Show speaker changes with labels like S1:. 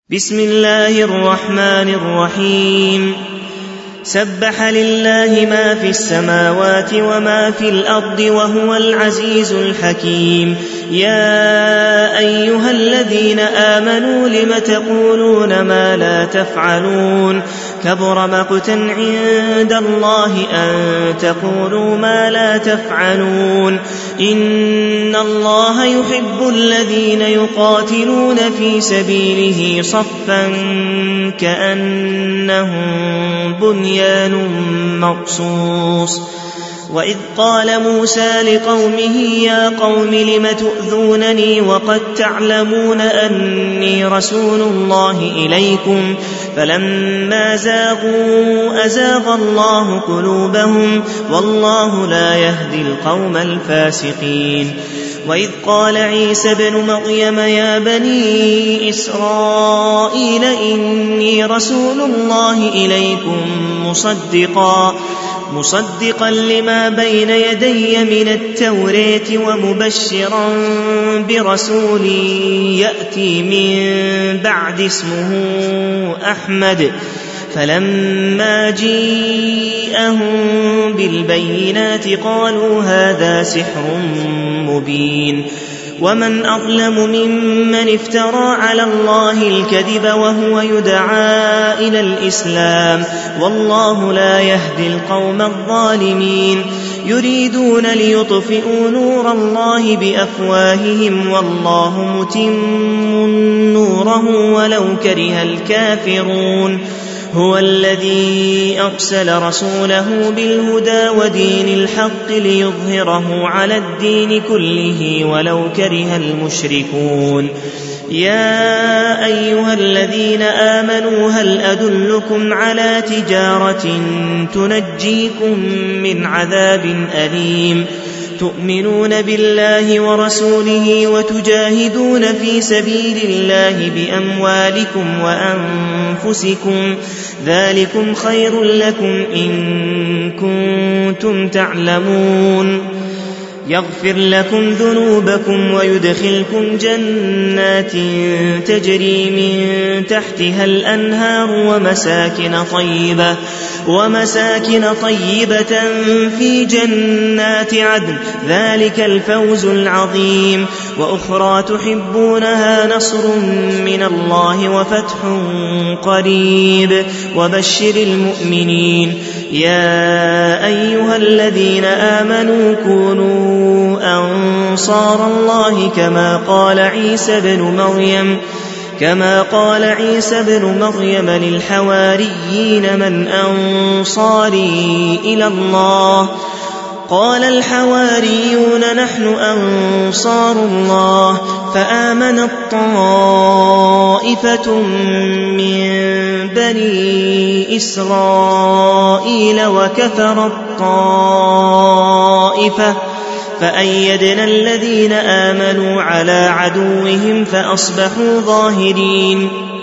S1: بسم الله الرحمن الرحيم. سبح لله ما في السماوات وما في الأرض وهو العزيز الحكيم. يا أيها الذين آمنوا لم تقولون ما لا تفعلون كبر مقتا عند الله أن تقولوا ما لا تفعلون. إن الله يحب الذين يقاتلون في سبيله صفا كأنهم بنيان مرصوص. وإذ قال موسى لقومه يا قوم لم تؤذونني وقد تعلمون أني رسول الله إليكم فلما زاغوا أزاغ الله قلوبهم والله لا يهدي القوم الفاسقين. وإذ قال عيسى ابن مريم يا بني إسرائيل إني رسول الله إليكم مصدقا لما بين يدي من التوراة ومبشرا برسول يأتي من بعد اسمه أحمد. فلما جيءهم بالبينات قالوا هذا سحر مبين. ومن أظلم ممن افترى على الله الكذب وهو يدعى إلى الإسلام والله لا يهدي القوم الظالمين. يريدون ليطفئوا نور الله بأفواههم والله متم نوره ولو كره الكافرون. هو الذي أرسل رسوله بالهدى ودين الحق ليظهره على الدين كله ولو كره المشركون. يا أيها الذين آمنوا هل أدلكم على تجارة تنجيكم من عذاب أليم تؤمنون بالله ورسوله وتجاهدون في سبيل الله بأموالكم وأنفسكم ذلكم خير لكم إن كنتم تعلمون. يغفر لكم ذنوبكم ويدخلكم جنات تجري من تحتها الأنهار ومساكن طيبة في جنات عدن ذلك الفوز العظيم. وأخرى تحبونها نصر من الله وفتح قريب وبشر المؤمنين. يا أيها الذين آمنوا كونوا أنصار الله كما قال عيسى بن مريم للحواريين من أنصاري إلى الله قال الحواريون نحن أنصار الله. فآمنت طائفة من بني إسرائيل وكفرت طائفة فأيدنا الذين آمنوا على عدوهم فأصبحوا ظاهرين.